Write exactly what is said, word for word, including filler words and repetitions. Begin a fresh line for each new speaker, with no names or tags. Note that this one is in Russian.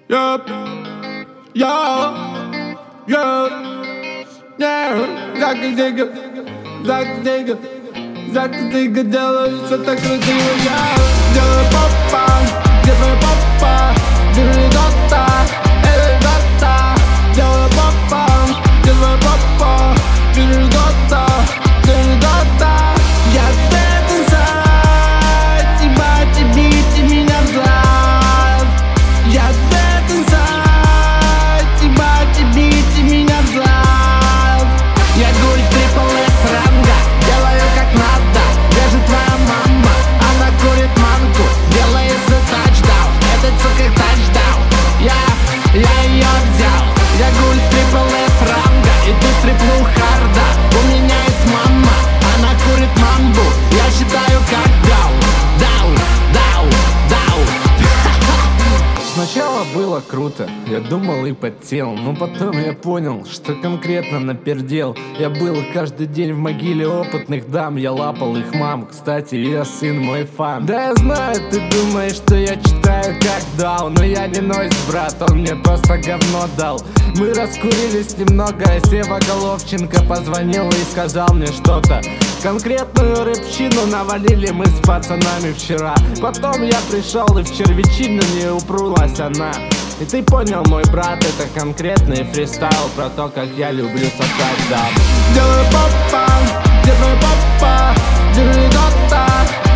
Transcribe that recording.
Yeah, yeah, yeah, yeah. Зак-зига, зак-зига, зак-зига, делаю все так красиво. Я делаю попа, где твоя попа? Держи дота, эй, дота. Делаю попа, где твоя попа? Держи дота, держи дота. Я dead inside, ебать, бить меня взад. Я dead inside, ебать, бить меня взад. Я гуль трипл эс ранга, делаю как надо. Где же твоя мама? Она курит манку, делает свой тачдаун. Этот сука тачдаун, я, я ее взял. Я гуль трипл эс ранга, иду в триплу харда. У меня есть мама, она курит мамбу. Я считаю как даун, даун, даун, даун.
Сначала было круто, я думал и потел, но потом я понял, что конкретно напердел. Я был каждый день в могиле опытных дам, я лапал их мам, кстати, я сын мой фан. Да я знаю, ты думаешь, что я читаю как дал, но я не нойз, брат, он мне просто говно дал. Мы раскурились немного, а Сева Головченко позвонил и сказал мне что-то. Конкретную рэпчину навалили мы с пацанами вчера. Потом я пришел и в червячину не упрулась она. И ты понял, мой брат, это конкретный фристайл про то, как я люблю сосать даб.
Делаю попа, где твоя попа? Держи дота.